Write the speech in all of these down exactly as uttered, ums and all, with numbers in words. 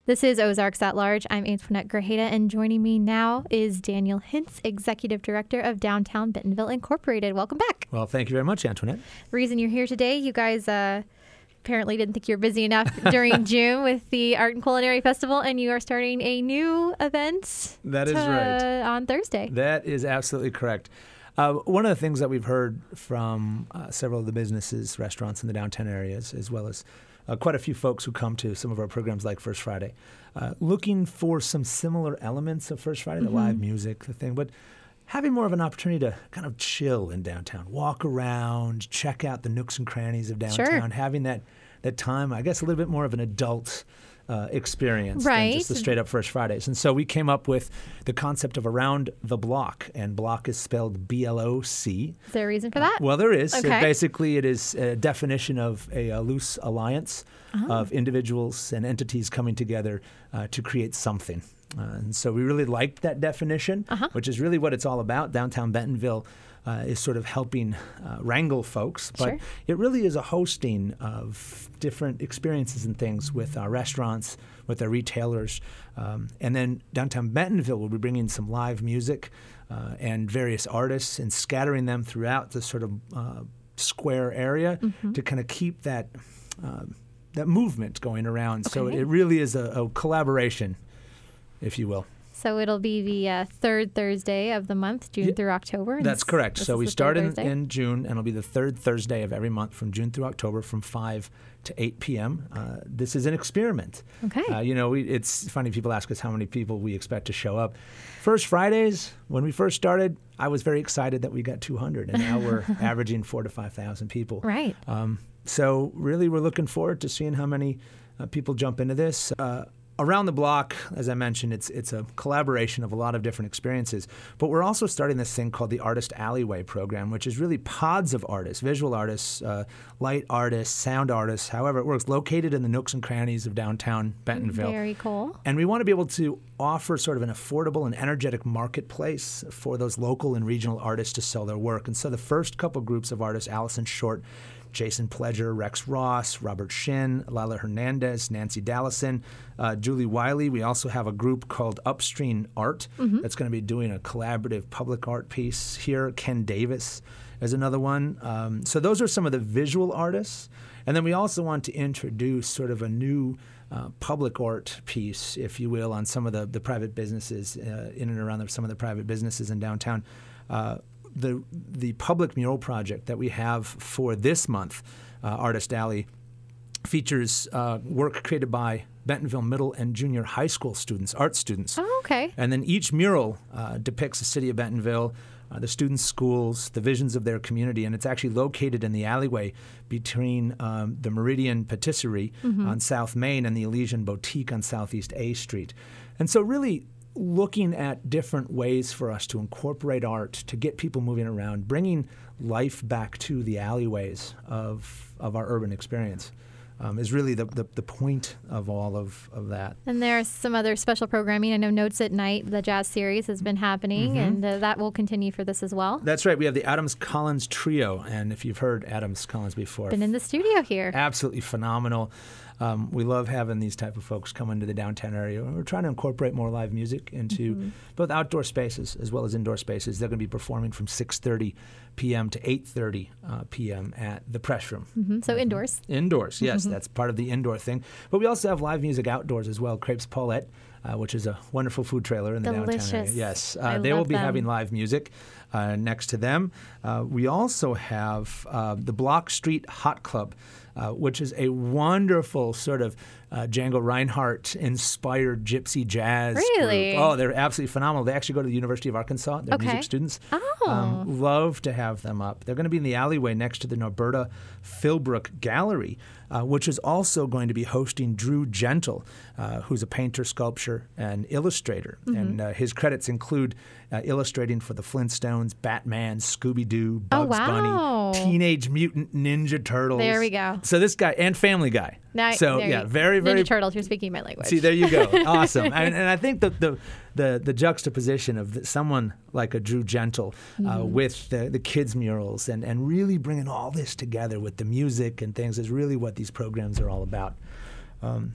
This is Ozarks at Large. I'm Antoinette Grajeda, and joining me now is Daniel Hintz, Executive Director of Downtown Bentonville Incorporated. Welcome back. Well, thank you very much, Antoinette. The reason you're here today, you guys uh, apparently didn't think you were busy enough during June with the Art and Culinary Festival, and you are starting a new event. That is to, right. On Thursday. That is absolutely correct. Uh, one of the things that we've heard from uh, several of the businesses, restaurants in the downtown areas, as well as uh, quite a few folks who come to some of our programs like First Friday, uh, looking for some similar elements of First Friday, the mm-hmm. live music, the thing, but having more of an opportunity to kind of chill in downtown, walk around, check out the nooks and crannies of downtown, sure. having that, that time, I guess a little bit more of an adult Uh, experience right. than just the straight up First Fridays. And so we came up with the concept of Around the Block, and block is spelled B L O C. Is there a reason for that? Uh, well, there is. Okay. It basically, it is a definition of a, a loose alliance oh. of individuals and entities coming together uh, to create something. Uh, and so we really liked that definition, uh-huh. which is really what it's all about. Downtown Bentonville Uh, is sort of helping uh, wrangle folks, but sure. it really is a hosting of different experiences and things with our restaurants, with our retailers, um, and then Downtown Bentonville will be bringing some live music uh, and various artists and scattering them throughout the sort of uh, square area mm-hmm. to kind of keep that uh, that movement going around. Okay. So it really is a, a collaboration, if you will. So it'll be the uh, third Thursday of the month, June yeah, through October. That's correct. So we start in, Thursday? in June, and it'll be the third Thursday of every month from June through October from five to eight p.m. Uh, this is an experiment. Okay. Uh, you know, we, it's funny, people ask us how many people we expect to show up. First Fridays, when we first started, I was very excited that we got two hundred, and now we're averaging four to five thousand people. Right. Um, so really, we're looking forward to seeing how many uh, people jump into this. Uh, Around the Block, as I mentioned, it's it's a collaboration of a lot of different experiences. But we're also starting this thing called the Artist Alleyway program, which is really pods of artists, visual artists, uh, light artists, sound artists, however it works, located in the nooks and crannies of downtown Bentonville. Very cool. And we want to be able to offer sort of an affordable and energetic marketplace for those local and regional artists to sell their work. And so the first couple groups of artists, Allison Short, Jason Pledger, Rex Ross, Robert Shin, Lila Hernandez, Nancy Dallison, uh, Julie Wiley. We also have a group called Upstream Art mm-hmm. that's going to be doing a collaborative public art piece here. Ken Davis is another one. Um, so those are some of the visual artists. And then we also want to introduce sort of a new uh, public art piece, if you will, on some of the, the private businesses, uh, in and around the, some of the private businesses in downtown. Uh, The the public mural project that we have for this month, uh, Artist Alley, features uh, work created by Bentonville Middle and Junior High School students, art students. Oh, okay. And then each mural uh, depicts the city of Bentonville, uh, the students' schools, the visions of their community, and it's actually located in the alleyway between um, the Meridian Patisserie mm-hmm. on South Main and the Elysian Boutique on Southeast A Street. And so really looking at different ways for us to incorporate art, to get people moving around, bringing life back to the alleyways of of our urban experience um, is really the, the, the point of all of, of that. And there's some other special programming. I know Notes at Night, the jazz series, has been happening, mm-hmm. and uh, that will continue for this as well. That's right. We have the Adams Collins Trio, and if you've heard Adams Collins before. Been in the studio here. Absolutely phenomenal. Um, we love having these type of folks come into the downtown area. We're trying to incorporate more live music into mm-hmm. both outdoor spaces as well as indoor spaces. They're going to be performing from six thirty p.m. to eight thirty uh, p.m. at the Press Room. Mm-hmm. So mm-hmm. indoors. Indoors, yes. Mm-hmm. That's part of the indoor thing. But we also have live music outdoors as well. Crepes Paulette, uh, which is a wonderful food trailer in the Delicious. downtown area. Yes. Uh, I they will love be them. having live music uh, next to them. Uh, we also have uh, the Block Street Hot Club, uh, which is a wonderful sort of Uh, Django Reinhardt-inspired gypsy jazz Really? group. Oh, they're absolutely phenomenal. They actually go to the University of Arkansas. They're Okay. music students. Oh. Um, love to have them up. They're going to be in the alleyway next to the Norberta Philbrook Gallery, uh, which is also going to be hosting Drew Gentle, uh, who's a painter, sculptor, and illustrator. Mm-hmm. And uh, his credits include uh, illustrating for the Flintstones, Batman, Scooby-Doo, Bugs wow. Bunny, Teenage Mutant Ninja Turtles. There we go. So this guy, and Family Guy. Now, so there yeah, you, very, very Ninja Turtles. You're speaking my language. See, there you go. Awesome. and, and I think the the the, the juxtaposition of the, someone like a Drew Gentle uh, mm-hmm. with the, the kids murals and, and really bringing all this together with the music and things is really what these programs are all about. Um,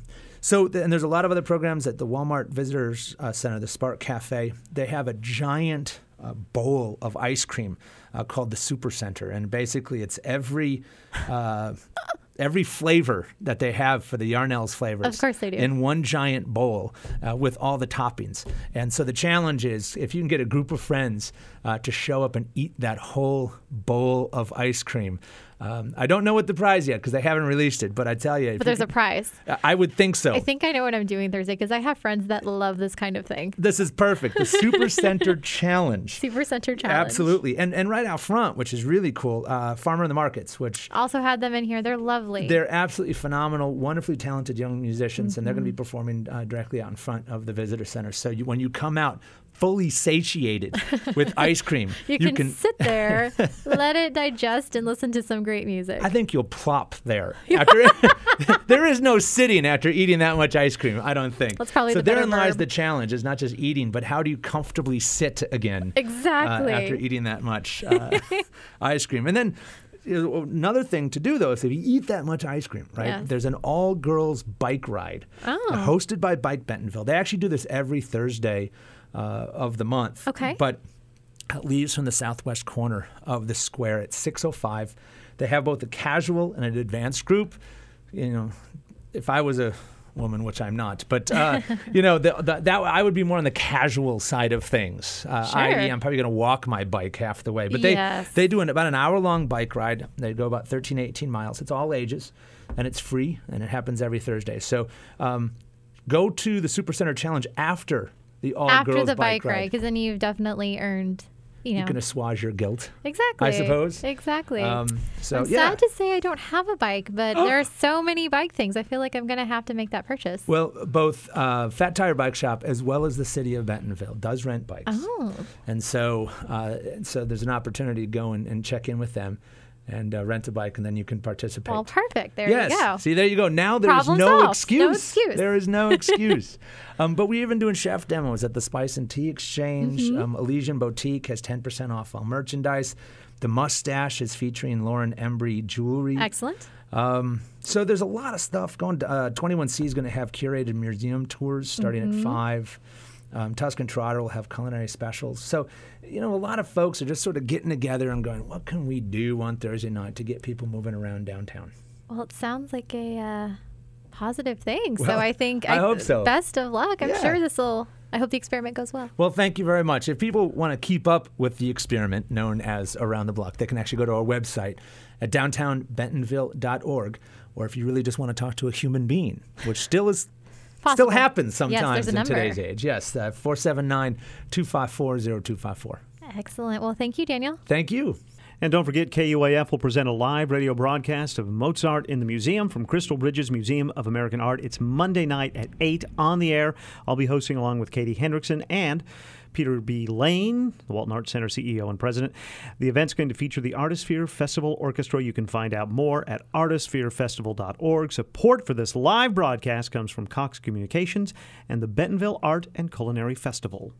So, and there's a lot of other programs at the Walmart Visitors uh, Center, the Spark Cafe. They have a giant uh, bowl of ice cream uh, called the Super Center, and basically it's every uh, every flavor that they have for the Yarnell's flavors. Of course they do. In one giant bowl uh, with all the toppings. And so the challenge is if you can get a group of friends uh, to show up and eat that whole bowl of ice cream. Um, I don't know what the prize yet because they haven't released it, but I tell you. But there's you, a prize. I would think so. I think I know what I'm doing Thursday because I have friends that love this kind of thing. This is perfect. The Super Center Challenge. Super Center Challenge. Absolutely. And and right out front, which is really cool, uh, Farmer in the Markets, which... Also had them in here. They're lovely. They're absolutely phenomenal, wonderfully talented young musicians, Mm-hmm. and they're going to be performing uh, directly out in front of the visitor center. So you, when you come out fully satiated with ice cream, you, you can, can sit there, let it digest, and listen to some great music. I think you'll plop there. After there is no sitting after eating that much ice cream, I don't think. That's probably so the better therein lies verb. the challenge, is not just eating, but how do you comfortably sit again Exactly. uh, after eating that much uh, ice cream. And then you know, another thing to do, though, is if you eat that much ice cream, right, Yes. there's an all-girls bike ride Oh. uh, hosted by Bike Bentonville. They actually do this every Thursday uh, of the month. Okay. But it leaves from the southwest corner of the square at six oh five. They have both a casual and an advanced group. You know, if I was a woman, which I'm not, but uh, you know, the, the, that I would be more on the casual side of things. Uh, Sure. that is, I'm probably going to walk my bike half the way. But they Yes. they do an, about an hour long bike ride. They go about thirteen, eighteen miles. It's all ages, and it's free, and it happens every Thursday. So um, go to the Super Center Challenge after the all After girls the bike, ride. ride, because then you've definitely earned, you know. You can assuage your guilt. Exactly. I suppose. Exactly. Um, so I'm yeah. sad to say I don't have a bike, but there are so many bike things. I feel like I'm going to have to make that purchase. Well, both uh, Fat Tire Bike Shop as well as the city of Bentonville does rent bikes. Oh. And so uh, so there's an opportunity to go and, and check in with them and uh, rent a bike, and then you can participate. Well, perfect. There yes. you go. See, there you go. Now there's Problem no solved. excuse. No excuse. There is no excuse. um, but we're even doing chef demos at the Spice and Tea Exchange. Mm-hmm. Um, Elysian Boutique has ten percent off all merchandise. The Mustache is featuring Lauren Embry jewelry. Excellent. Um, so there's a lot of stuff going. To, uh, twenty-one C is going to have curated museum tours starting Mm-hmm. at five. Um, Tuscan Trotter will have culinary specials. So, you know, a lot of folks are just sort of getting together and going, what can we do on Thursday night to get people moving around downtown? Well, it sounds like a uh, positive thing. so Well, I think I hope so. Best of luck. I'm Yeah. sure this will. I hope the experiment goes well. Well, thank you very much. If people want to keep up with the experiment known as Around the Block, they can actually go to our website at downtown bentonville dot org. Or if you really just want to talk to a human being, which still is Possible. still happens Yes, sometimes there's a in number. today's age. Yes, uh, four seven nine, two five four, zero two five four. Excellent. Well, thank you, Daniel. Thank you. And don't forget, K U A F will present a live radio broadcast of Mozart in the Museum from Crystal Bridges Museum of American Art. It's Monday night at eight on the air. I'll be hosting along with Katie Hendrickson and Peter B. Lane, the Walton Arts Center C E O and president. The event's going to feature the Artisphere Festival Orchestra. You can find out more at artisphere festival dot org. Support for this live broadcast comes from Cox Communications and the Bentonville Art and Culinary Festival.